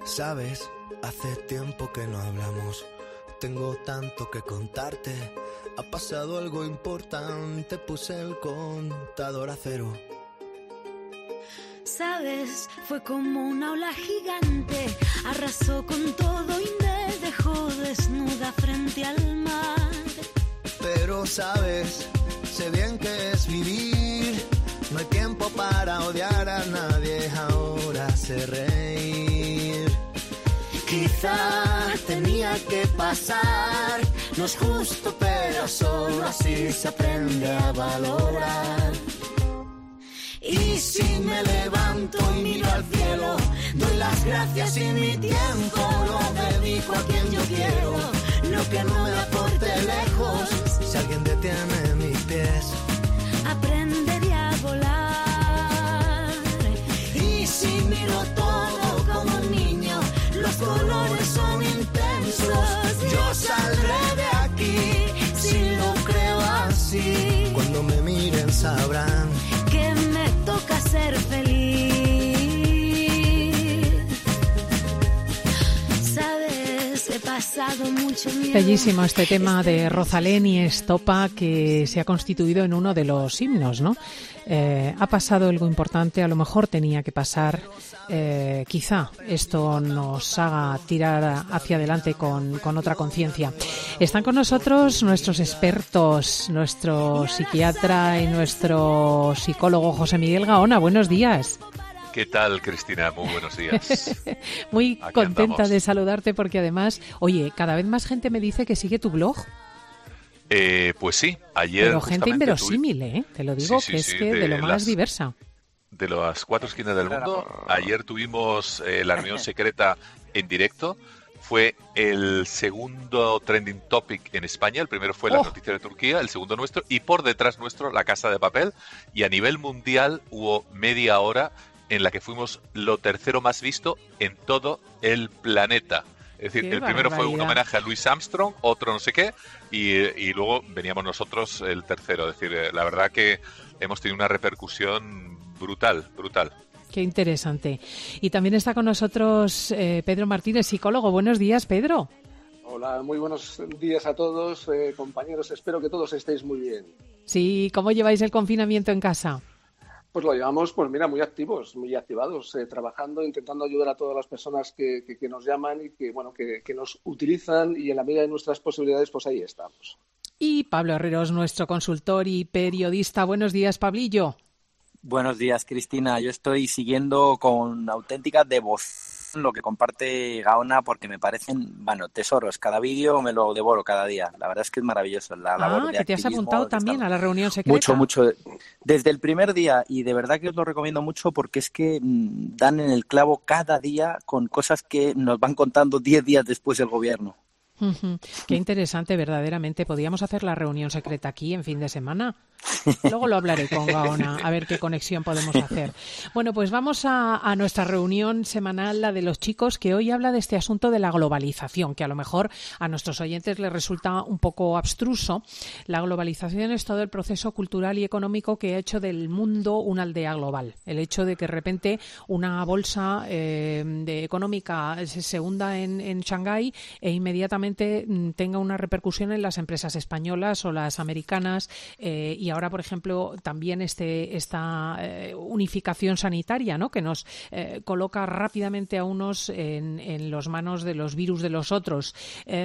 Sabes, hace tiempo que no hablamos. Tengo tanto que contarte. Ha pasado algo importante. Puse el contador a cero. Sabes, fue como una ola gigante. Arrasó con todo y me dejó desnuda frente al mar. Pero sabes, sé bien que es vivir. No hay tiempo para odiar a nadie. Ahora sé reír. Quizá tenía que pasar. No es justo, pero solo así se aprende a valorar. Y si me levanto y miro al cielo, doy las gracias y mi tiempo lo dedico a quien yo quiero. Lo que no me aporte lejos, si alguien detiene mis pies, aprenderé a volar. Y si miro todo como un niño, los colores son intensos. Yo saldré de aquí, si lo creo así. Cuando me miren sabrán que me toca ser feliz. Sabes, he pasado mucho miedo. Bellísimo este tema de Rosalén y Estopa, que se ha constituido en uno de los himnos, ¿no? Ha pasado algo importante, a lo mejor tenía que pasar. Quizá esto nos haga tirar hacia adelante con otra conciencia. Están con nosotros nuestros expertos, nuestro psiquiatra y nuestro psicólogo José Miguel Gaona. Buenos días. ¿Qué tal, Cristina? Muy buenos días. Muy Aquí contenta andamos. de saludarte porque además, oye, cada vez más gente me dice que sigue tu blog. Pues sí, ayer Pero gente justamente inverosímil, te lo digo, Sí, que sí, es que de lo más diversa. de las 4 esquinas del mundo. Ayer tuvimos la reunión secreta en directo. Fue el segundo trending topic en España. El primero fue la noticia de Turquía, el segundo nuestro, y por detrás nuestro, La Casa de Papel. Y a nivel mundial hubo media hora en la que fuimos lo tercero más visto en todo el planeta. Es decir, ¡Qué el primero fue un barbaridad! homenaje a Louis Armstrong, otro no sé qué, y luego veníamos nosotros el tercero. Es decir, la verdad que hemos tenido una repercusión brutal. Qué interesante. Y también está con nosotros Pedro Martínez, psicólogo. Buenos días, Pedro. Hola, muy buenos días a todos, compañeros. Espero que todos estéis muy bien. Sí, ¿cómo lleváis el confinamiento en casa? Pues lo llevamos, pues mira, muy activos, muy activados, trabajando, intentando ayudar a todas las personas que nos llaman y que nos utilizan, y en la medida de nuestras posibilidades, pues ahí estamos. Y Pablo Herreros, nuestro consultor y periodista. Buenos días, Pablillo. Buenos días, Cristina. Yo estoy siguiendo con auténtica devoción lo que comparte Gaona, porque me parecen, tesoros. Cada vídeo me lo devoro cada día. La verdad es que es maravilloso. La labor de que te has activismo apuntado también a la reunión secreta. Mucho. Desde el primer día, y de verdad que os lo recomiendo mucho, porque es que dan en el clavo cada día con cosas que nos van contando 10 días después el gobierno. Qué interesante, verdaderamente. ¿Podríamos hacer la reunión secreta aquí en fin de semana? Luego lo hablaré con Gaona, a ver qué conexión podemos hacer. Bueno, pues vamos a nuestra reunión semanal, la de los chicos, que hoy habla de este asunto de la globalización, que a lo mejor a nuestros oyentes les resulta un poco abstruso. La globalización es todo el proceso cultural y económico que ha hecho del mundo una aldea global. El hecho de que de repente una bolsa económica se hunda en Shanghái e inmediatamente tenga una repercusión en las empresas españolas o las americanas, y ahora, por ejemplo, también esta unificación sanitaria, ¿no?, que nos coloca rápidamente a unos en las manos de los virus de los otros.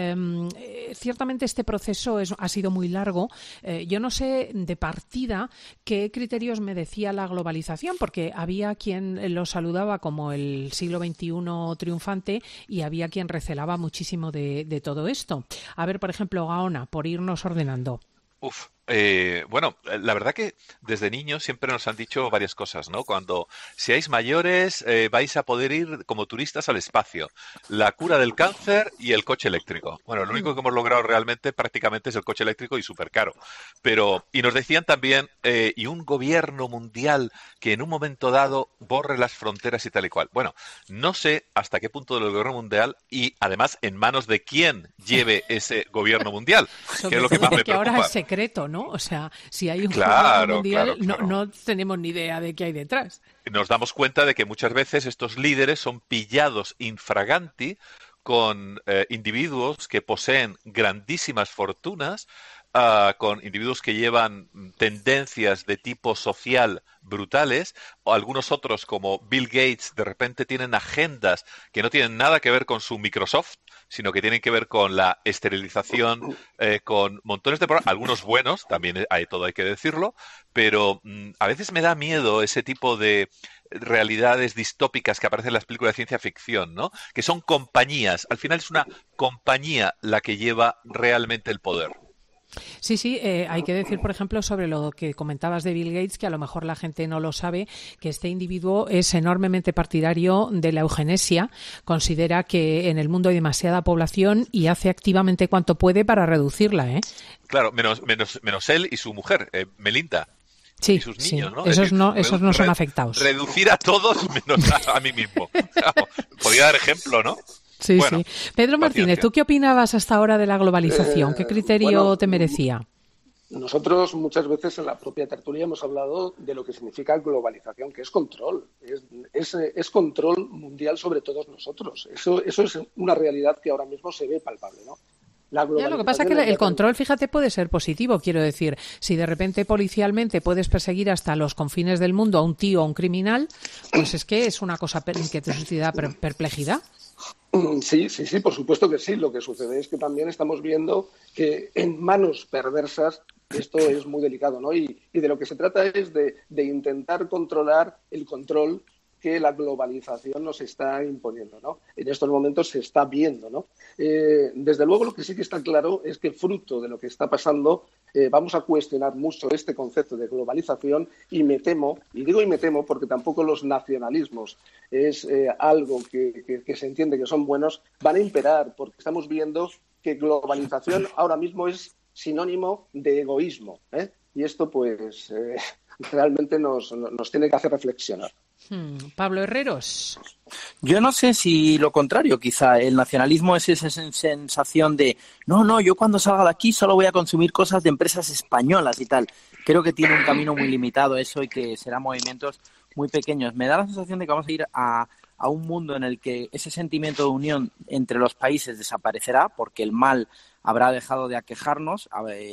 Ciertamente este proceso ha sido muy largo. Yo no sé de partida qué criterios me decía la globalización, porque había quien lo saludaba como el siglo XXI triunfante y había quien recelaba muchísimo de todo esto. A ver, por ejemplo, Gaona, por irnos ordenando. Bueno, la verdad que desde niños siempre nos han dicho varias cosas, ¿no? Cuando seáis mayores vais a poder ir como turistas al espacio, la cura del cáncer y el coche eléctrico. Bueno, lo único que hemos logrado realmente prácticamente es el coche eléctrico y súper caro. Y nos decían también, y un gobierno mundial que en un momento dado borre las fronteras y tal y cual. Bueno, no sé hasta qué punto del gobierno mundial y además en manos de quién lleve ese gobierno mundial, que es lo que más me preocupa. Ahora es secreto, ¿no? ¿no? O sea, si hay un Claro, mundial, claro. no tenemos ni idea de qué hay detrás. Nos damos cuenta de que muchas veces estos líderes son pillados infraganti con individuos que poseen grandísimas fortunas, con individuos que llevan tendencias de tipo social brutales, o algunos otros como Bill Gates de repente tienen agendas que no tienen nada que ver con su Microsoft, sino que tienen que ver con la esterilización, con montones de programas, algunos buenos, también hay todo hay que decirlo, pero a veces me da miedo ese tipo de realidades distópicas que aparecen en las películas de ciencia ficción, ¿no? Que son compañías. Al final es una compañía la que lleva realmente el poder. Sí, sí, hay que decir, por ejemplo, sobre lo que comentabas de Bill Gates, que a lo mejor la gente no lo sabe, que este individuo es enormemente partidario de la eugenesia, considera que en el mundo hay demasiada población y hace activamente cuanto puede para reducirla, ¿eh? Claro, menos él y su mujer, Melinda. Sí, Y sus niños, sí. ¿no? Esos no son afectados. Reducir a todos menos a mí mismo. Podría dar ejemplo, ¿no? Sí, bueno, sí. Pedro Martínez, paciencia. ¿tú qué opinabas hasta ahora de la globalización? ¿Qué criterio te merecía? Nosotros muchas veces en la propia tertulia hemos hablado de lo que significa globalización, que es control, es control mundial sobre todos nosotros. Eso es una realidad que ahora mismo se ve palpable, ¿no? Ya, lo que pasa es que el control, fíjate, puede ser positivo. Quiero decir, si de repente policialmente puedes perseguir hasta los confines del mundo a un tío o a un criminal, pues es que es una cosa que te suscita perplejidad. Sí, por supuesto que sí. Lo que sucede es que también estamos viendo que en manos perversas esto es muy delicado, ¿no? Y de lo que se trata es de intentar controlar el control que la globalización nos está imponiendo, ¿no? En estos momentos se está viendo, ¿no? Desde luego lo que sí que está claro es que fruto de lo que está pasando vamos a cuestionar mucho este concepto de globalización y me temo porque tampoco los nacionalismos es algo que se entiende que son buenos, van a imperar porque estamos viendo que globalización ahora mismo es sinónimo de egoísmo, ¿eh? Y esto pues realmente nos tiene que hacer reflexionar. Pablo Herreros. Yo no sé si lo contrario, quizá el nacionalismo es esa sensación de no, yo cuando salga de aquí solo voy a consumir cosas de empresas españolas y tal. Creo que tiene un camino muy limitado eso y que serán movimientos muy pequeños. Me da la sensación de que vamos a ir a un mundo en el que ese sentimiento de unión entre los países desaparecerá porque el mal habrá dejado de aquejarnos,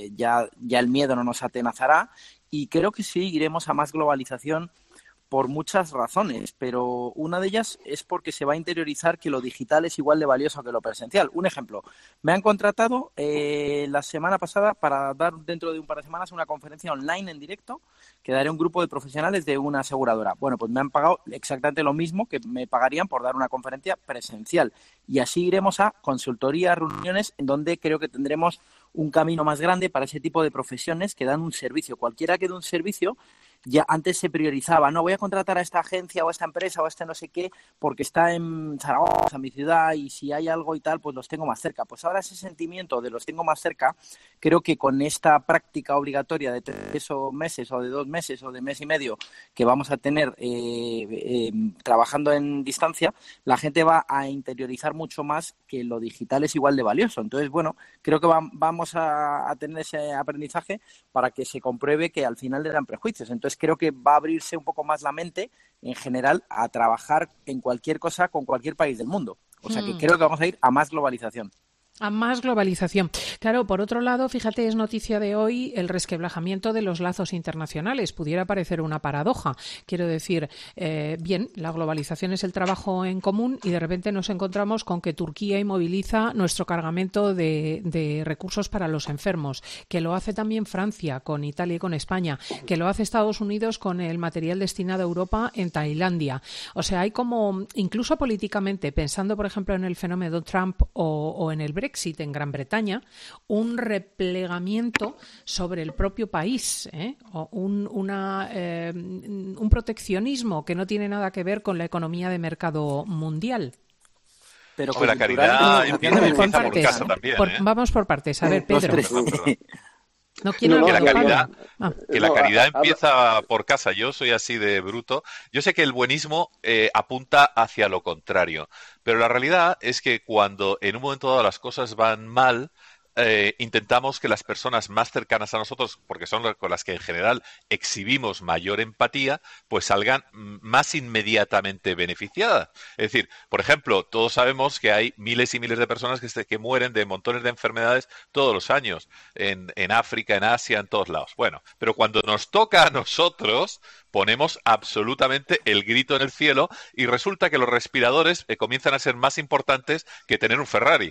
ya el miedo no nos atenazará y creo que sí iremos a más globalización por muchas razones, pero una de ellas es porque se va a interiorizar que lo digital es igual de valioso que lo presencial. Un ejemplo, me han contratado la semana pasada para dar dentro de un par de semanas una conferencia online en directo que daré a un grupo de profesionales de una aseguradora. Bueno, pues me han pagado exactamente lo mismo que me pagarían por dar una conferencia presencial y así iremos a consultorías, reuniones en donde creo que tendremos un camino más grande para ese tipo de profesiones que dan un servicio. Cualquiera que dé un servicio ya antes se priorizaba, no voy a contratar a esta agencia o a esta empresa o a este no sé qué porque está en Zaragoza, mi ciudad, y si hay algo y tal, pues los tengo más cerca. Pues ahora ese sentimiento de los tengo más cerca, creo que con esta práctica obligatoria de 3 meses o de 2 meses o de mes y medio que vamos a tener trabajando en distancia, la gente va a interiorizar mucho más que lo digital es igual de valioso. Entonces, bueno, creo que vamos a tener ese aprendizaje para que se compruebe que al final le dan prejuicios. Entonces, creo que va a abrirse un poco más la mente en general a trabajar en cualquier cosa con cualquier país del mundo. O sea que creo que vamos a ir a más globalización. A más globalización. Claro, por otro lado, fíjate, es noticia de hoy el resquebrajamiento de los lazos internacionales. Pudiera parecer una paradoja. Quiero decir, bien, la globalización es el trabajo en común y de repente nos encontramos con que Turquía inmoviliza nuestro cargamento de recursos para los enfermos, que lo hace también Francia con Italia y con España, que lo hace Estados Unidos con el material destinado a Europa en Tailandia. O sea, hay como, incluso políticamente, pensando, por ejemplo, en el fenómeno Trump o en el Brexit en Gran Bretaña, un replegamiento sobre el propio país, o un proteccionismo que no tiene nada que ver con la economía de mercado mundial. Pero la caridad empieza por casa también. Vamos por partes. A ver, Pedro. No que la caridad empieza por casa. Yo soy así de bruto. Yo sé que el buenismo apunta hacia lo contrario, pero la realidad es que cuando en un momento dado las cosas van mal, intentamos que las personas más cercanas a nosotros, porque son con las que en general exhibimos mayor empatía, pues salgan más inmediatamente beneficiadas. Es decir, por ejemplo, todos sabemos que hay miles y miles de personas que mueren de montones de enfermedades todos los años, en África, en Asia, en todos lados. Bueno, pero cuando nos toca a nosotros, ponemos absolutamente el grito en el cielo y resulta que los respiradores comienzan a ser más importantes que tener un Ferrari.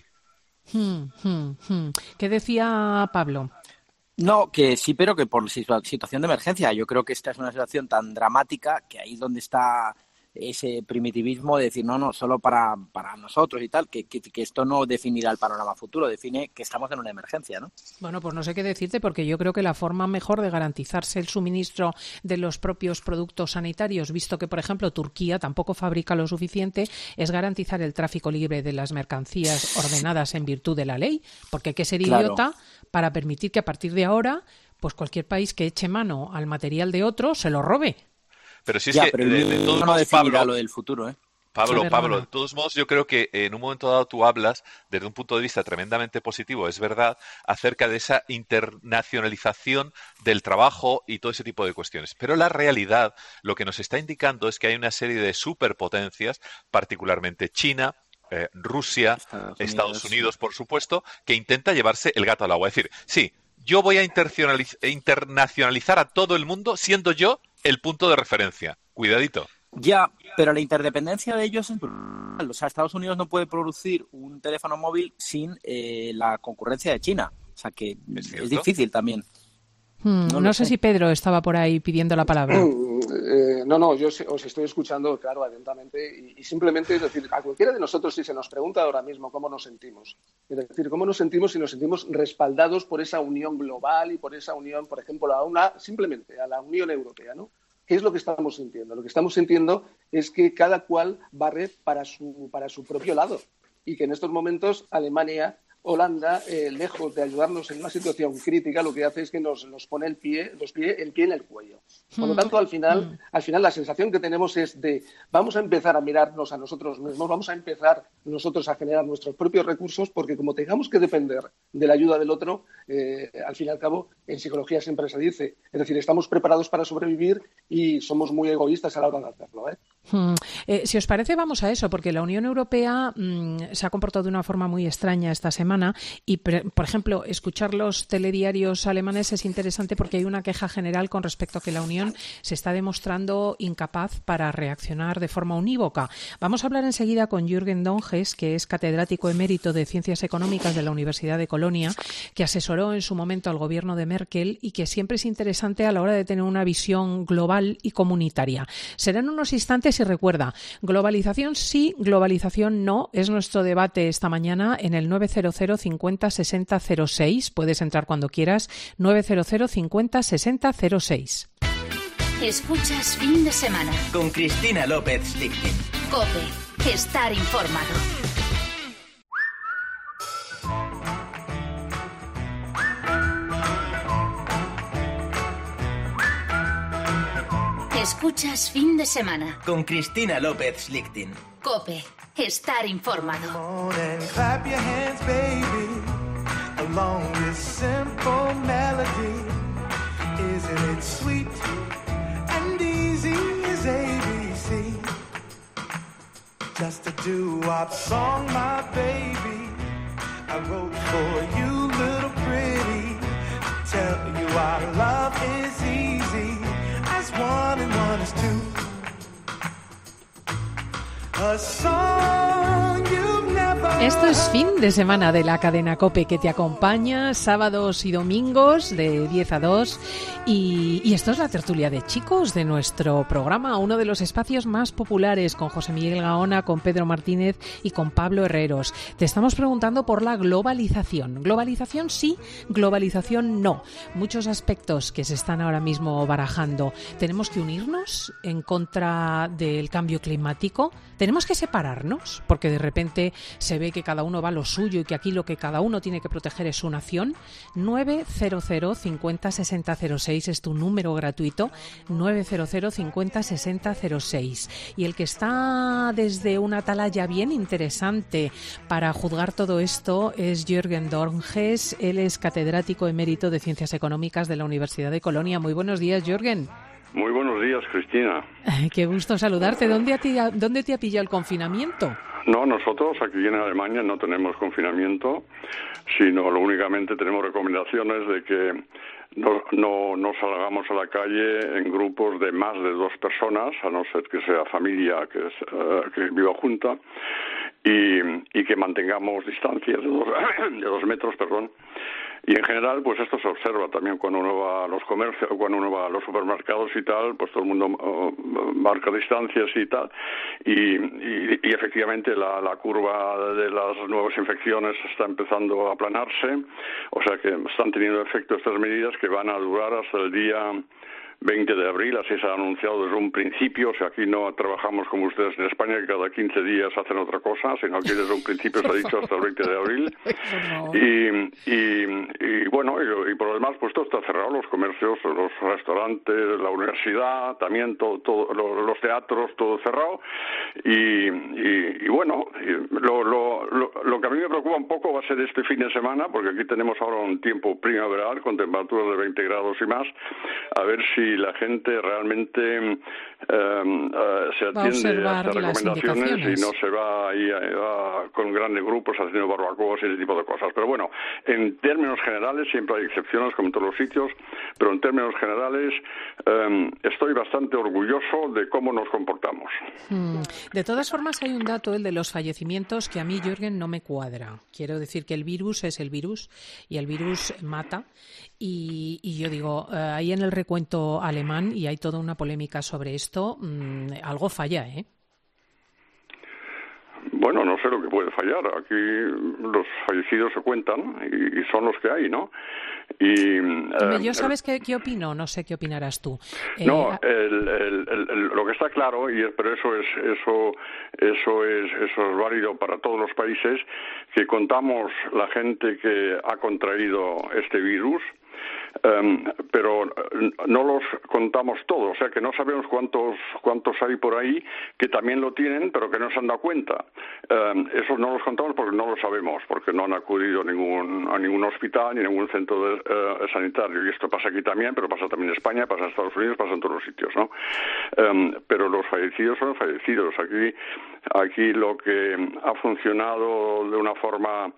¿Qué decía Pablo? No, que sí, pero que por situación de emergencia. Yo creo que esta es una situación tan dramática que ahí es donde está ese primitivismo de decir no, solo para nosotros y tal, que esto no definirá el panorama futuro, define que estamos en una emergencia, ¿no? Bueno, pues no sé qué decirte, porque yo creo que la forma mejor de garantizarse el suministro de los propios productos sanitarios, visto que, por ejemplo, Turquía tampoco fabrica lo suficiente, es garantizar el tráfico libre de las mercancías ordenadas en virtud de la ley, porque hay que ser idiota para permitir que a partir de ahora, pues cualquier país que eche mano al material de otro se lo robe. Pero si es que de todos modos, Pablo, lo del futuro, Pablo, de todos modos, yo creo que en un momento dado tú hablas desde un punto de vista tremendamente positivo, es verdad, acerca de esa internacionalización del trabajo y todo ese tipo de cuestiones. Pero la realidad lo que nos está indicando es que hay una serie de superpotencias, particularmente China, Rusia, Estados Unidos, por supuesto, que intenta llevarse el gato al agua. Es decir, sí, yo voy a internacionalizar a todo el mundo siendo yo el punto de referencia. Cuidadito. Ya, pero la interdependencia de ellos es brutal. O sea, Estados Unidos no puede producir un teléfono móvil sin la concurrencia de China. O sea, que es difícil también. No sé si Pedro estaba por ahí pidiendo la palabra. No, yo os estoy escuchando, claro, atentamente, y simplemente, es decir, a cualquiera de nosotros, si se nos pregunta ahora mismo cómo nos sentimos, es decir, cómo nos sentimos si nos sentimos respaldados por esa unión global y por esa unión, por ejemplo, simplemente a la Unión Europea, ¿no? ¿Qué es lo que estamos sintiendo? Lo que estamos sintiendo es que cada cual barre para su propio lado y que en estos momentos Alemania, Holanda, lejos de ayudarnos en una situación crítica, lo que hace es que nos pone el pie en el cuello. Por lo tanto, al final la sensación que tenemos es de vamos a empezar a mirarnos a nosotros mismos, vamos a empezar nosotros a generar nuestros propios recursos, porque como tengamos que depender de la ayuda del otro, al fin y al cabo, en psicología siempre se dice, es decir, estamos preparados para sobrevivir y somos muy egoístas a la hora de hacerlo, Si os parece, vamos a eso, porque la Unión Europea se ha comportado de una forma muy extraña esta semana y, por ejemplo, escuchar los telediarios alemanes es interesante porque hay una queja general con respecto a que la Unión se está demostrando incapaz para reaccionar de forma unívoca. Vamos a hablar enseguida con Jürgen Donges, que es catedrático emérito de Ciencias Económicas de la Universidad de Colonia, que asesoró en su momento al gobierno de Merkel y que siempre es interesante a la hora de tener una visión global y comunitaria. Serán unos instantes y recuerda, globalización sí, globalización no, es nuestro debate esta mañana en el 900 50 60 06. Puedes entrar cuando quieras, 900 50 60 06. Escuchas Fin de Semana con Cristina López Lichting. COPE. Estar informado. Escuchas Fin de Semana con Cristina López Lichting. COPE. Estar informado. Clap your hands, baby, along this simple melody. Isn't it sweet and easy as ABC? Just a doo-wop song, my baby, I wrote for you, little pretty, to tell you our love is easy as 1 and 1 is 2. Esto es Fin de Semana de la cadena COPE, que te acompaña sábados y domingos de 10 a 2 y esto es la tertulia de chicos de nuestro programa, uno de los espacios más populares, con José Miguel Gaona, con Pedro Martínez y con Pablo Herreros. Te estamos preguntando por la globalización. ¿Globalización sí? ¿Globalización no? Muchos aspectos que se están ahora mismo barajando. ¿Tenemos que unirnos en contra del cambio climático? ¿Tenemos que separarnos? Porque de repente se ve que cada uno va a lo suyo y que aquí lo que cada uno tiene que proteger es su nación, 900 50 60 06 es tu número gratuito, 900 50 60 06. Y el que está desde una atalaya bien interesante para juzgar todo esto es Jürgen Dornges. Él es catedrático emérito de Ciencias Económicas de la Universidad de Colonia. Muy buenos días, Jürgen. Muy buenos días, Cristina. Qué gusto saludarte. ¿Dónde te ha pillado el confinamiento? No, nosotros aquí en Alemania no tenemos confinamiento, sino únicamente tenemos recomendaciones de que no salgamos a la calle en grupos de más de 2 personas, a no ser que sea familia que viva junta, y que mantengamos distancias de 2 metros, perdón. Y en general, pues esto se observa también cuando uno va a los comercios, cuando uno va a los supermercados y tal, pues todo el mundo marca distancias y tal. Y efectivamente la curva de las nuevas infecciones está empezando a aplanarse. O sea que están teniendo efecto estas medidas que van a durar hasta el día 20 de abril, así se ha anunciado desde un principio. O sea, aquí no trabajamos como ustedes en España, que cada 15 días hacen otra cosa, sino que desde un principio se ha dicho hasta el 20 de abril. Y bueno, y por lo demás, pues todo está cerrado, los comercios, los restaurantes, la universidad, también todo los teatros, todo cerrado. Y bueno, lo que a mí me preocupa un poco va a ser este fin de semana, porque aquí tenemos ahora un tiempo primaveral con temperaturas de 20 grados y más, a ver si la gente realmente se atiende a estas recomendaciones y no se va ahí con grandes grupos haciendo barbacoas y ese tipo de cosas. Pero bueno, en términos generales, siempre hay excepciones como en todos los sitios, pero en términos generales estoy bastante orgulloso de cómo nos comportamos. De todas formas, hay un dato, el de los fallecimientos, que a mí, Jürgen, no me cuadra. Quiero decir que el virus es el virus y el virus mata. Y yo digo, ahí en el recuento alemán, y hay toda una polémica sobre esto, algo falla, ¿eh? Bueno, no sé lo que puede fallar. Aquí los fallecidos se cuentan y son los que hay, ¿no? Yo sabes qué opino, no sé qué opinarás tú. No, lo que está claro, pero eso es válido para todos los países, que contamos la gente que ha contraído este virus, pero no los contamos todos, o sea que no sabemos cuántos hay por ahí que también lo tienen, pero que no se han dado cuenta. Esos no los contamos porque no lo sabemos, porque no han acudido a ningún hospital ni a ningún centro sanitario. Y esto pasa aquí también, pero pasa también en España, pasa en Estados Unidos, pasa en todos los sitios, ¿no? Pero los fallecidos son fallecidos. Aquí lo que ha funcionado de una forma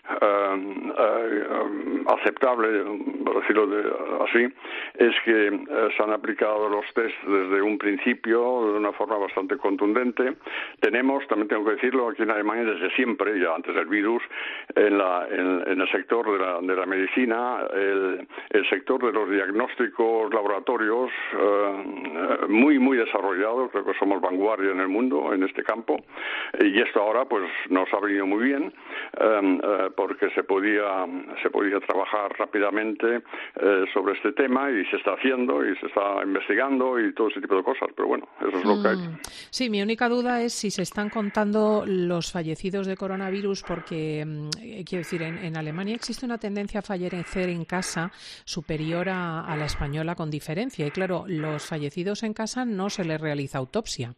aceptable, por decirlo así, es que se han aplicado los test desde un principio de una forma bastante contundente. Tenemos, también tengo que decirlo, aquí en Alemania desde siempre, ya antes del virus, en el sector de la medicina, el sector de los diagnósticos laboratorios muy, muy desarrollado. Creo que somos vanguardia en el mundo en este campo, y esto ahora pues nos ha venido muy bien, porque se podía trabajar rápidamente sobre este tema, y se está haciendo y se está investigando y todo ese tipo de cosas, pero bueno, eso es lo que hay. Sí, mi única duda es si se están contando los fallecidos de coronavirus, porque quiero decir, en Alemania existe una tendencia a fallecer en casa superior a la española con diferencia, y claro, los fallecidos en casa no se les realiza autopsia.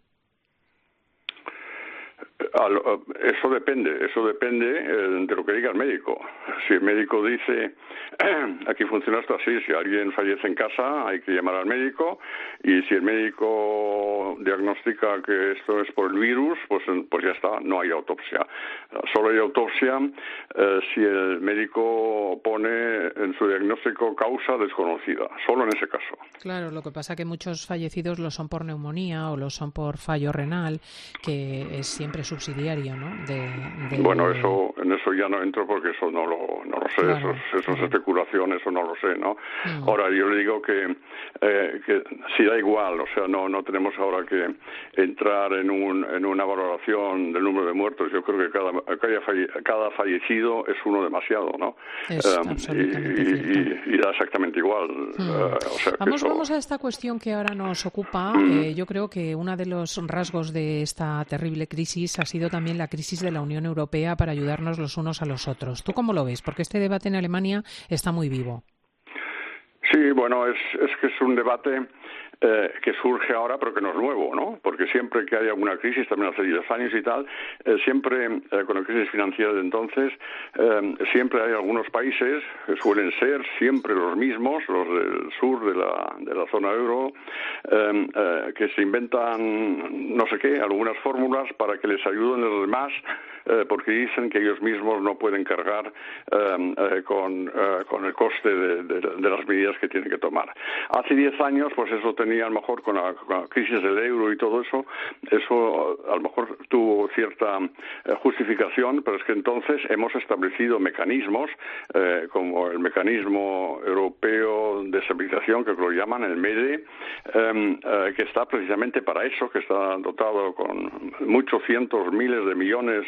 Eso depende de lo que diga el médico. Si el médico dice, aquí funciona esto así, si alguien fallece en casa hay que llamar al médico, y si el médico diagnostica que esto es por el virus, pues ya está, no hay autopsia. Solo hay autopsia si el médico pone en su diagnóstico causa desconocida, solo en ese caso. Claro, lo que pasa es que muchos fallecidos lo son por neumonía o lo son por fallo renal, que es siempre subsidiario, ¿no? Bueno, en eso ya no entro porque eso no lo sé, claro. Eso es especulación, eso no lo sé, ¿no? Ahora, yo le digo que si da igual, o sea, no tenemos ahora que entrar en una valoración del número de muertos. Yo creo que cada fallecido es uno demasiado, ¿no? Y da exactamente igual. O sea, vamos a esta cuestión que ahora nos ocupa. Yo creo que uno de los rasgos de esta terrible crisis ha sido también la crisis de la Unión Europea para ayudarnos los unos a los otros. ¿Tú cómo lo ves? Porque este debate en Alemania está muy vivo. Sí, bueno, es que es un debate que surge ahora, pero que no es nuevo, ¿no? Porque siempre que hay alguna crisis, también hace 10 años y tal, siempre con la crisis financiera de entonces, siempre hay algunos países, que suelen ser siempre los mismos, los del sur de la zona euro, que se inventan no sé qué, algunas fórmulas para que les ayuden los demás, porque dicen que ellos mismos no pueden cargar con el coste de las medidas que tienen que tomar. Hace 10 años, pues eso tenía a lo mejor con la crisis del euro y todo eso a lo mejor tuvo cierta justificación, pero es que entonces hemos establecido mecanismos como el mecanismo europeo de estabilización, que lo llaman el MEDE, que está precisamente para eso, que está dotado con muchos cientos, miles de millones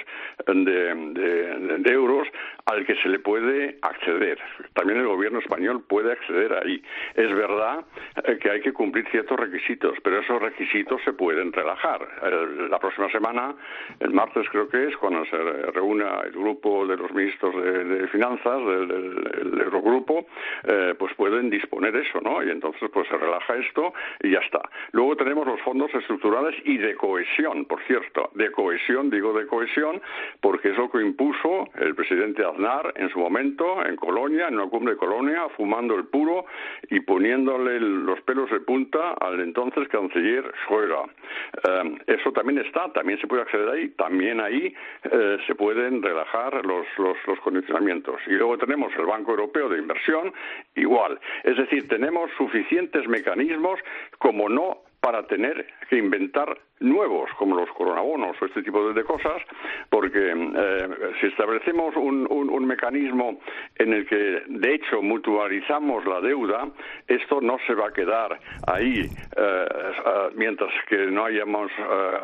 de euros al que se le puede acceder. También el gobierno español puede acceder ahí. Es verdad que hay que cumplir ciertos requisitos, pero esos requisitos se pueden relajar. La próxima semana, el martes creo que es, cuando se reúna el grupo de los ministros de Finanzas, del Eurogrupo, pues pueden disponer eso, ¿no? Y entonces pues se relaja esto y ya está. Luego tenemos los fondos estructurales y de cohesión, por cierto. De cohesión, digo de cohesión, porque es lo que impuso el presidente Aznar en su momento en Colonia, en una cumbre de Colonia, fumando el puro y poniéndole los pelos de punta al entonces canciller Schröder. Eso también también se puede acceder ahí, también ahí se pueden relajar los condicionamientos. Y luego tenemos el Banco Europeo de Inversión, igual. Es decir, tenemos suficientes mecanismos como no para tener que inventar nuevos, como los coronabonos o este tipo de cosas, porque si establecemos un mecanismo en el que, de hecho, mutualizamos la deuda, esto no se va a quedar ahí mientras que no hayamos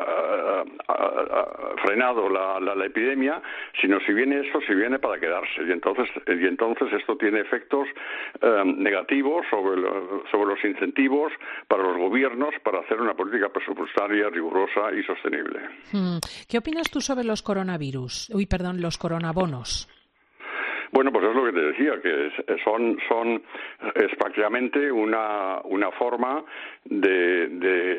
frenado la epidemia, sino si viene para quedarse. Y entonces esto tiene efectos negativos sobre los incentivos para los gobiernos para hacer una política presupuestaria rigurosa y sostenible. ¿Qué opinas tú sobre los los coronabonos? Bueno, pues es lo que te decía, que es prácticamente una forma de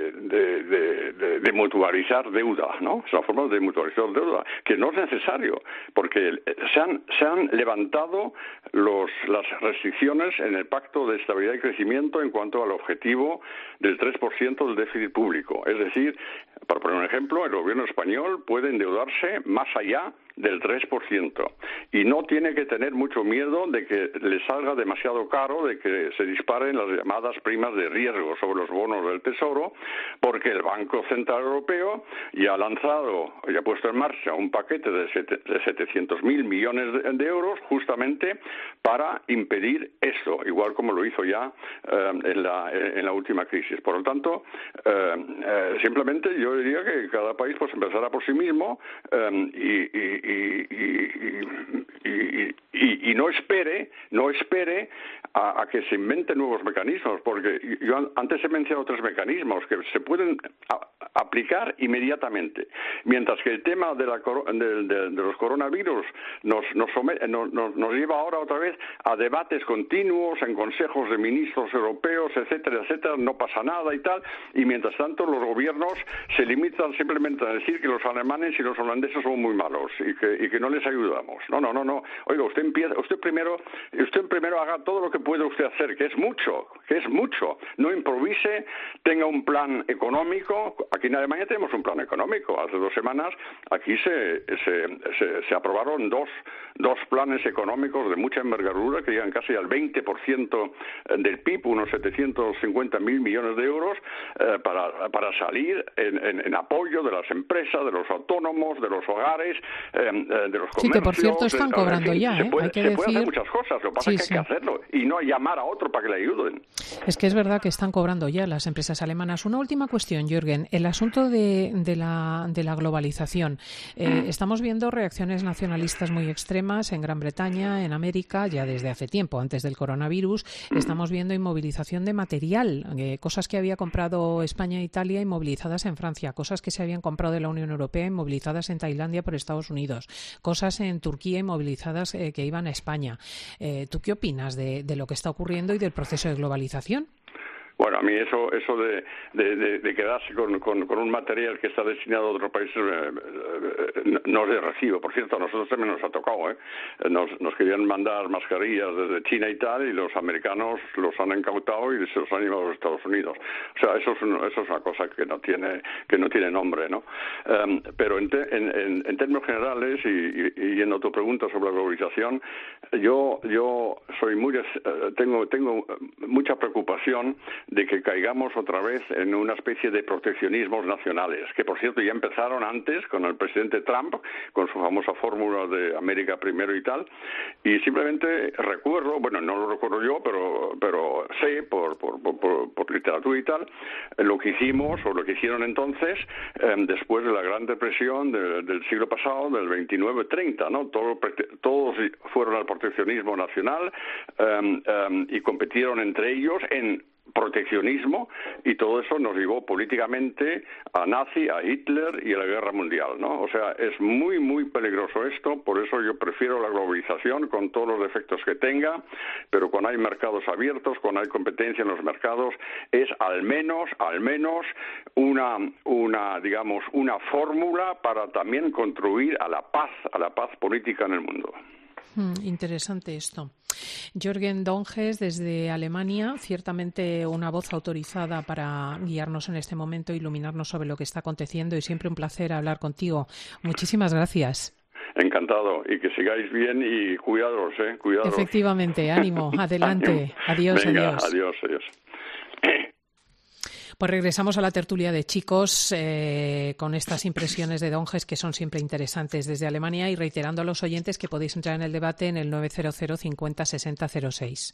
mutualizar deuda, ¿no? Es una forma de mutualizar deuda, que no es necesario, porque se han levantado las restricciones en el Pacto de Estabilidad y Crecimiento en cuanto al objetivo del 3% del déficit público. Es decir, para poner un ejemplo, el gobierno español puede endeudarse más allá del 3% y no tiene que tener mucho miedo de que le salga demasiado caro, de que se disparen las llamadas primas de riesgo sobre los bonos del Tesoro, porque el Banco Central Europeo ya ha lanzado y ha puesto en marcha un paquete de 700.000 millones de euros justamente para impedir esto, igual como lo hizo ya en la última crisis. Por lo tanto, simplemente yo diría que cada país pues empezará por sí mismo y no espere a que se inventen nuevos mecanismos, porque yo antes he mencionado 3 mecanismos que se pueden aplicar inmediatamente, mientras que el tema de los coronavirus nos lleva ahora otra vez a debates continuos en consejos de ministros europeos, etcétera, no pasa nada y tal, y mientras tanto los gobiernos se limitan simplemente a decir que los alemanes y los holandeses son muy malos y que no les ayudamos. No. Oiga, usted primero haga todo lo que puede usted hacer, que es mucho. No improvise, tenga un plan económico. Aquí en Alemania tenemos un plan económico. Hace 2 semanas aquí se aprobaron dos planes económicos de mucha envergadura que llegan casi al 20% del PIB, unos 750.000 millones de euros, para salir en apoyo de las empresas, de los autónomos, de los hogares, de los comercios. Sí, que por cierto están cobrando ya, Se puede hacer muchas cosas, lo que pasa es que hay que hacerlo y no llamar a otro para que le ayuden. Es que es verdad que están cobrando ya las empresas alemanas. Una última cuestión, Jürgen, el asunto de la globalización. Estamos viendo reacciones nacionalistas muy extremas en Gran Bretaña, en América, ya desde hace tiempo, antes del coronavirus. Estamos viendo inmovilización de material, cosas que había comprado España e Italia inmovilizadas en Francia, cosas que se habían comprado de la Unión Europea inmovilizadas en Tailandia por Estados Unidos, cosas en Turquía inmovilizadas que iban a España. ¿Tú qué opinas de lo que está ocurriendo y del proceso de globalización? Bueno, a mí eso de quedarse con un material que está destinado a otro país no es de recibo. Por cierto, a nosotros también nos ha tocado, Nos querían mandar mascarillas desde China y tal, y los americanos los han incautado y se los han llevado a los Estados Unidos. O sea, eso es una cosa que no tiene nombre, ¿no? Pero en términos generales, y yendo a tu pregunta sobre la globalización, yo soy tengo mucha preocupación de que caigamos otra vez en una especie de proteccionismos nacionales, que por cierto ya empezaron antes con el presidente Trump, con su famosa fórmula de América primero y tal, y simplemente recuerdo, bueno, no lo recuerdo yo, pero sé por literatura y tal, lo que hicimos o lo que hicieron entonces, después de la Gran Depresión del siglo pasado, del 29-30, ¿no? Todos fueron al proteccionismo nacional y competieron entre ellos en proteccionismo, y todo eso nos llevó políticamente a Nazi, a Hitler y a la Guerra Mundial, ¿no? O sea, es muy, muy peligroso esto, por eso yo prefiero la globalización con todos los defectos que tenga, pero cuando hay mercados abiertos, cuando hay competencia en los mercados, es al menos una fórmula para también contribuir a la paz política en el mundo. Interesante esto. Jürgen Donges, desde Alemania, ciertamente una voz autorizada para guiarnos en este momento, iluminarnos sobre lo que está aconteciendo, y siempre un placer hablar contigo. Muchísimas gracias. Encantado, y que sigáis bien y cuidados, cuidados. Efectivamente, ánimo, adelante. Adiós, Venga, adiós. Adiós. Pues regresamos a la tertulia de chicos con estas impresiones de Donges, que son siempre interesantes desde Alemania, y reiterando a los oyentes que podéis entrar en el debate en el 900 50 60 06.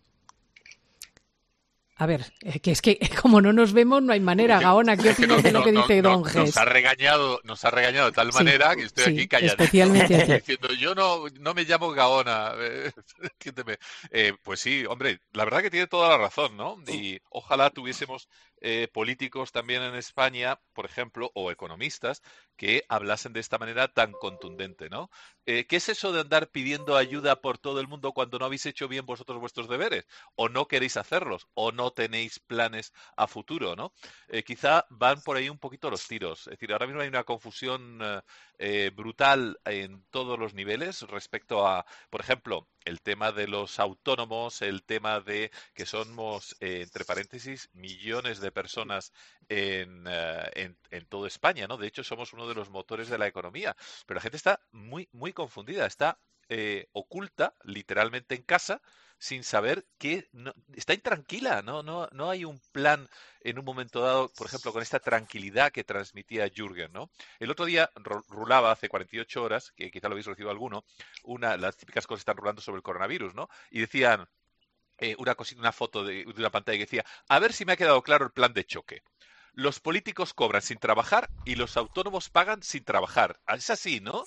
A ver, que es que como no nos vemos no hay manera. Gaona, ¿qué opinas de lo que dice Donges? Nos ha regañado de tal manera que estoy aquí callado. Especialmente aquí. Diciendo, yo no me llamo Gaona. Pues sí, hombre, la verdad que tiene toda la razón, ¿no? Y ojalá tuviésemos políticos también en España, por ejemplo, o economistas, que hablasen de esta manera tan contundente, ¿no? ¿Qué es eso de andar pidiendo ayuda por todo el mundo cuando no habéis hecho bien vosotros vuestros deberes? ¿O no queréis hacerlos? ¿O no tenéis planes a futuro, ¿no? Quizá van por ahí un poquito los tiros. Es decir, ahora mismo hay una confusión brutal en todos los niveles respecto a, por ejemplo, el tema de los autónomos, el tema de que somos, entre paréntesis, millones de personas en toda España, ¿no? De hecho, somos uno de los motores de la economía. Pero la gente está muy, muy confundida, está oculta, literalmente en casa, sin saber está intranquila, no hay un plan en un momento dado, por ejemplo, con esta tranquilidad que transmitía Jürgen, ¿no? El otro día rulaba hace 48 horas, que quizá lo habéis recibido alguno, las típicas cosas que están rulando sobre el coronavirus, ¿no? Y decían una foto de una pantalla que decía, a ver si me ha quedado claro el plan de choque. Los políticos cobran sin trabajar y los autónomos pagan sin trabajar. Es así, ¿no?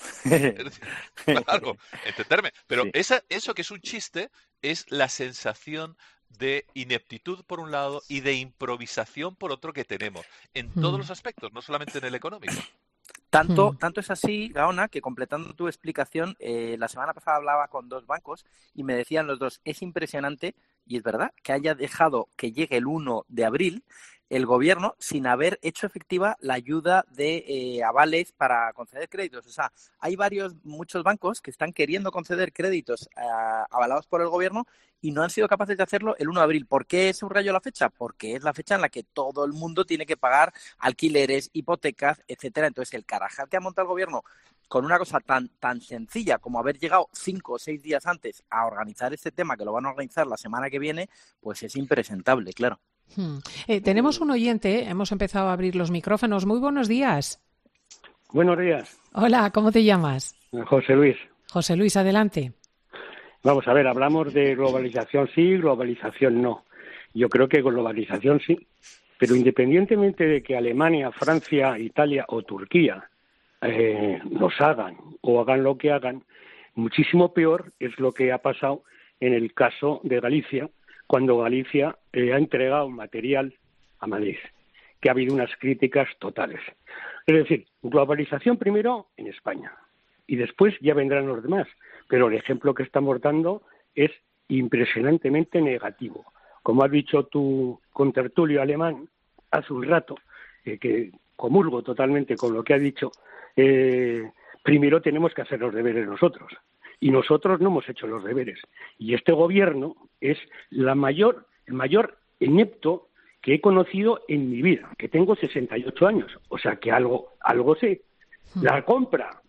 Claro, entenderme. Pero sí. Eso que es un chiste es la sensación de ineptitud por un lado y de improvisación por otro que tenemos en todos los aspectos, no solamente en el económico. Tanto es así, Gaona, que completando tu explicación, la semana pasada hablaba con dos bancos y me decían los dos, es impresionante, y es verdad, que haya dejado que llegue el 1 de abril el gobierno sin haber hecho efectiva la ayuda de avales para conceder créditos. O sea, hay muchos bancos que están queriendo conceder créditos avalados por el gobierno y no han sido capaces de hacerlo el 1 de abril. ¿Por qué subrayo la fecha? Porque es la fecha en la que todo el mundo tiene que pagar alquileres, hipotecas, etcétera. Entonces, el carajal que ha montado el gobierno con una cosa tan sencilla como haber llegado 5 o 6 días antes a organizar este tema, que lo van a organizar la semana que viene, pues es impresentable, claro. Tenemos un oyente, hemos empezado a abrir los micrófonos. Muy buenos días. Buenos días. Hola, ¿cómo te llamas? José Luis. José Luis, adelante. Vamos a ver, hablamos de globalización sí, globalización no. Yo creo que globalización sí, pero independientemente de que Alemania, Francia, Italia o Turquía nos hagan o hagan lo que hagan, muchísimo peor es lo que ha pasado en el caso de Galicia, cuando Galicia ha entregado material a Madrid, que ha habido unas críticas totales. Es decir, globalización primero en España y después ya vendrán los demás, pero el ejemplo que estamos dando es impresionantemente negativo. Como has dicho tu contertulio alemán hace un rato, que comulgo totalmente con lo que ha dicho, primero tenemos que hacer los deberes nosotros. Y nosotros no hemos hecho los deberes. Y este gobierno es el mayor inepto que he conocido en mi vida, que tengo 68 años. O sea que algo sé. La compra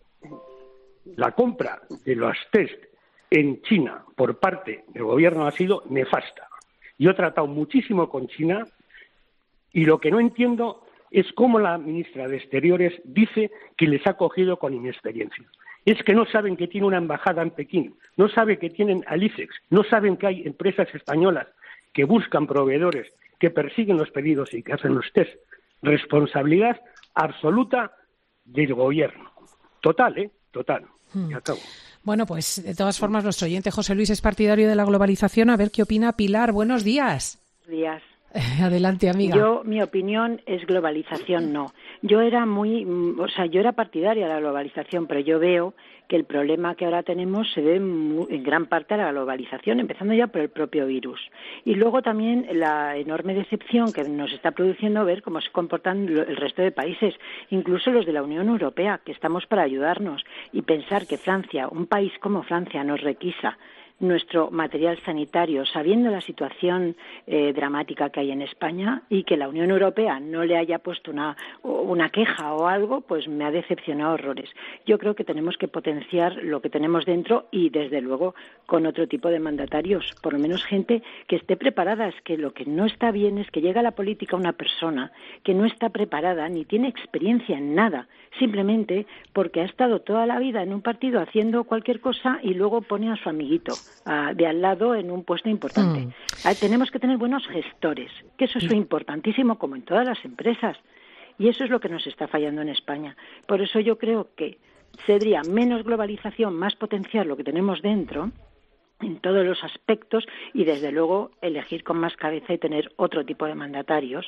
de los test en China por parte del gobierno ha sido nefasta. Yo he tratado muchísimo con China y lo que no entiendo es cómo la ministra de Exteriores dice que les ha cogido con inexperiencia. Es que no saben que tiene una embajada en Pekín, no saben que tienen al ICEX, no saben que hay empresas españolas que buscan proveedores, que persiguen los pedidos y que hacen los test. Responsabilidad absoluta del gobierno. Total. Y acabo. Bueno, pues de todas formas nuestro oyente José Luis es partidario de la globalización. A ver qué opina Pilar. Buenos días. Buenos días. Adelante, amiga. Mi opinión es globalización no. Yo era partidaria de la globalización, pero yo veo que el problema que ahora tenemos se debe en gran parte a la globalización, empezando ya por el propio virus. Y luego también la enorme decepción que nos está produciendo ver cómo se comportan el resto de países, incluso los de la Unión Europea, que estamos para ayudarnos, y pensar que Francia, un país como Francia, nos requisa nuestro material sanitario, sabiendo la situación dramática que hay en España, y que la Unión Europea no le haya puesto una queja o algo, pues me ha decepcionado horrores. Yo creo que tenemos que potenciar lo que tenemos dentro y, desde luego, con otro tipo de mandatarios, por lo menos gente que esté preparada. Es que lo que no está bien es que llega a la política una persona que no está preparada ni tiene experiencia en nada, simplemente porque ha estado toda la vida en un partido haciendo cualquier cosa y luego pone a su amiguito de al lado en un puesto importante. Tenemos que tener buenos gestores, que eso es importantísimo, como en todas las empresas, y eso es lo que nos está fallando en España. Por eso yo creo que sería menos globalización, más potenciar lo que tenemos dentro en todos los aspectos, y desde luego elegir con más cabeza y tener otro tipo de mandatarios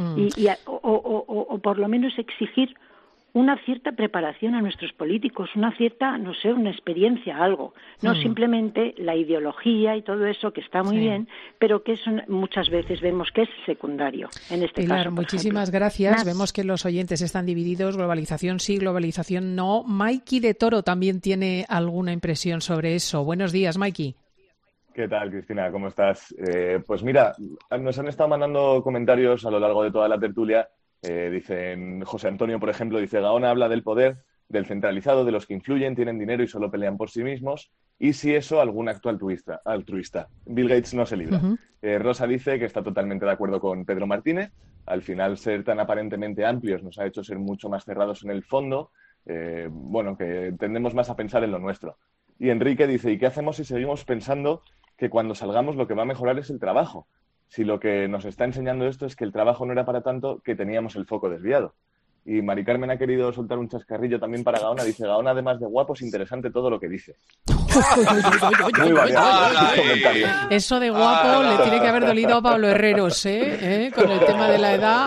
o por lo menos exigir una cierta preparación a nuestros políticos, una cierta, una experiencia, algo. No simplemente la ideología y todo eso, que está muy bien, pero que muchas veces vemos que es secundario en este Pilar, caso. Muchísimas gracias. Vemos que los oyentes están divididos, globalización sí, globalización no. Mikey de Toro también tiene alguna impresión sobre eso. Buenos días, Mikey. ¿Qué tal, Cristina? ¿Cómo estás? Pues mira, nos han estado mandando comentarios a lo largo de toda la tertulia. Dicen, José Antonio, por ejemplo, dice: Gaona habla del poder, del centralizado, de los que influyen, tienen dinero y solo pelean por sí mismos, y si eso, algún acto altruista. Bill Gates no se libra. Rosa dice que está totalmente de acuerdo con Pedro Martínez. Al final, ser tan aparentemente amplios nos ha hecho ser mucho más cerrados en el fondo. Que tendemos más a pensar en lo nuestro. Y Enrique dice: ¿y qué hacemos si seguimos pensando que cuando salgamos lo que va a mejorar es el trabajo? Si lo que nos está enseñando esto es que el trabajo no era para tanto, que teníamos el foco desviado. Y Mari Carmen ha querido soltar un chascarrillo también para Gaona. Dice: Gaona, además de guapo, es interesante todo lo que dice. Muy variado sus comentarios. Eso de guapo le tiene que haber dolido a Pablo Herreros, con el tema de la edad.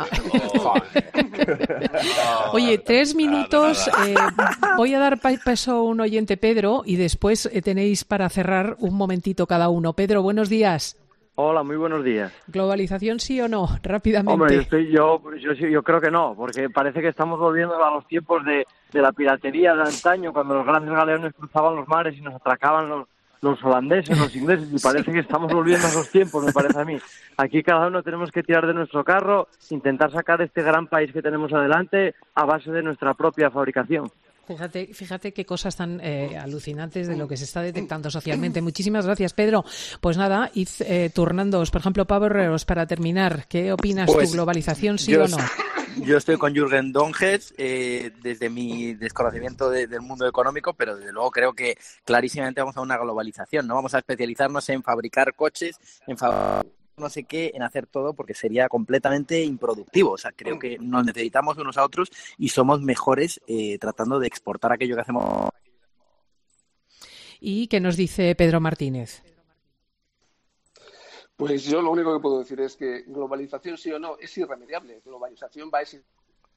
Oye, 3 minutos. Voy a dar paso a un oyente, Pedro, y después tenéis para cerrar un momentito cada uno. Pedro, buenos días. Hola, muy buenos días. ¿Globalización sí o no? Rápidamente. Hombre, yo creo que no, porque parece que estamos volviendo a los tiempos de la piratería de antaño, cuando los grandes galeones cruzaban los mares y nos atracaban los holandeses, los ingleses, y parece que estamos volviendo a esos tiempos, me parece a mí. Aquí cada uno tenemos que tirar de nuestro carro, intentar sacar este gran país que tenemos adelante a base de nuestra propia fabricación. Fíjate qué cosas tan alucinantes de lo que se está detectando socialmente. Muchísimas gracias, Pedro. Pues nada, id turnándoos. Por ejemplo, Pablo Herreros, para terminar, ¿qué opinas tú? ¿Globalización sí o no? Yo estoy con Jürgen Donges desde mi desconocimiento del mundo económico, pero desde luego creo que clarísimamente vamos a una globalización, ¿no? Vamos a especializarnos en fabricar coches, en no sé qué, en hacer todo, porque sería completamente improductivo. O sea, creo que nos necesitamos unos a otros y somos mejores tratando de exportar aquello que hacemos. ¿Y qué nos dice Pedro Martínez? Pues yo lo único que puedo decir es que globalización sí o no es irremediable. Globalización va a existir.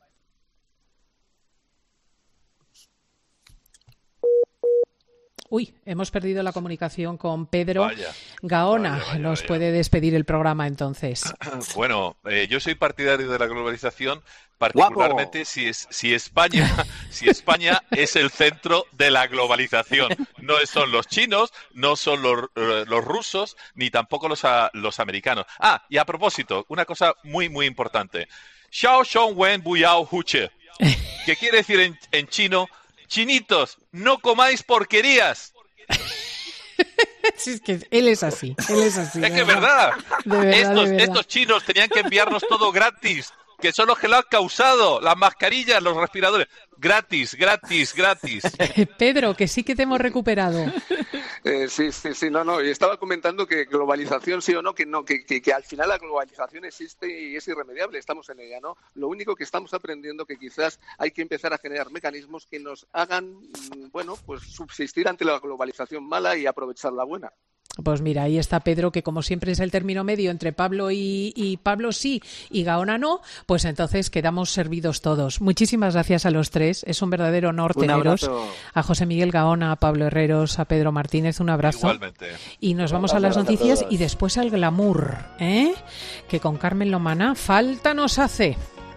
Uy, hemos perdido la comunicación con Pedro. Gaona, nos puede despedir el programa entonces. Bueno, yo soy partidario de la globalización, particularmente si España es el centro de la globalización. No son los chinos, no son los rusos, ni tampoco los americanos. Ah, y a propósito, una cosa muy, muy importante. Xiao Shong Wen Buyao Huche, que quiere decir en chino: chinitos, no comáis porquerías. Sí, es que él es así. Es que es verdad. Estos chinos tenían que enviarnos todo gratis, que son los que lo han causado, las mascarillas, los respiradores. Gratis. Pedro, que sí que te hemos recuperado. Sí, no. Y estaba comentando que globalización sí o no, que al final la globalización existe y es irremediable, estamos en ella, ¿no? Lo único que estamos aprendiendo que quizás hay que empezar a generar mecanismos que nos hagan, pues subsistir ante la globalización mala y aprovechar la buena. Pues mira, ahí está Pedro, que como siempre es el término medio entre Pablo y Pablo sí y Gaona no, pues entonces quedamos servidos todos. Muchísimas gracias a los tres, es un verdadero honor teneros. A José Miguel Gaona, a Pablo Herreros, a Pedro Martínez, un abrazo. Igualmente. Y nos vamos a las noticias y después al glamour, que con Carmen Lomana falta nos hace.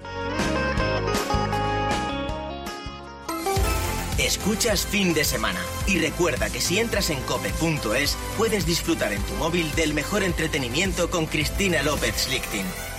Escuchas Fin de Semana y recuerda que si entras en cope.es puedes disfrutar en tu móvil del mejor entretenimiento con Cristina López Schlichting.